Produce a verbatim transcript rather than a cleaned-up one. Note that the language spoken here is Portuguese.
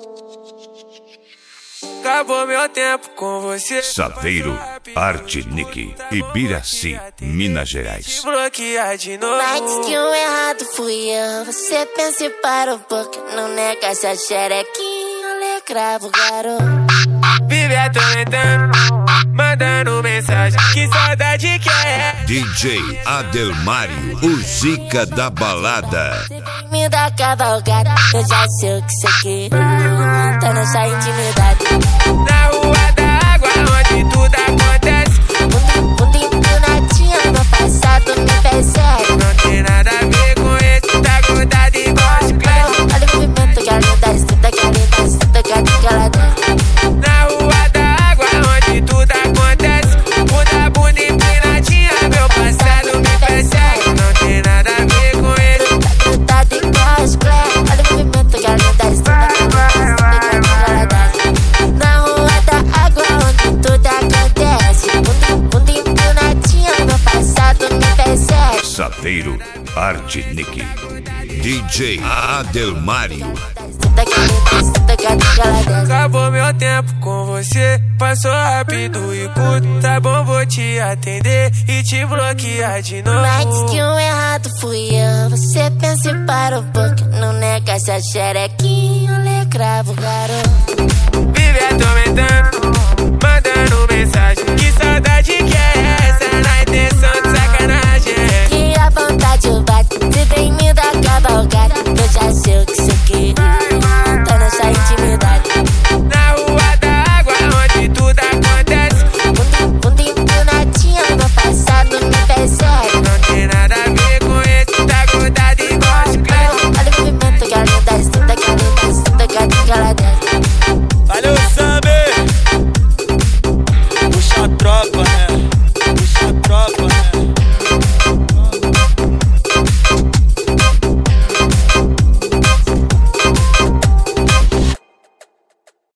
Acabou meu tempo com você. Saveiro, Artnick, Ibiraci, Minas Gerais. Te bloquear de novo. Mas que o errado fui eu. Você pensa e para um pouco. Não nega essa xerequinha. Olha cravo, garoto. Vive atormentando, mandando mensagem. Que saudade que é. D J Adelmário, o Zica da balada. Você vem me dar cavalgada. Eu já sei o que você quer. Tá nessa intimidade. Na rua da água, onde tudo acontece. Mundo empinadinha, no passado me persegue. Não tem nada a ver com esse, tá grudado igual chiclete. Olha o movimento que ela dá, estuda que ela dá, estuda que ela dá. Na rua da água, onde tudo acontece. Muda a bunda empinadinha, meu passado me persegue. Não tem nada a ver com esse, tá grudado igual chiclete. Olha o movimento que ela dá, estuda que ela dá, estuda que ela dá. Na rua da água, onde tudo acontece. Mundo empinadinha, meu passado me persegue. Saveiro, Artnick, D J Adelmário. Acabou meu tempo com você, passou rápido e curto. Tá bom, vou te atender e te bloquear de novo. Mas que o errado fui eu. Você pensa e para um pouco. Não nega essa xerequinha. Olha cravo, garoto. Vive atormentando, mandando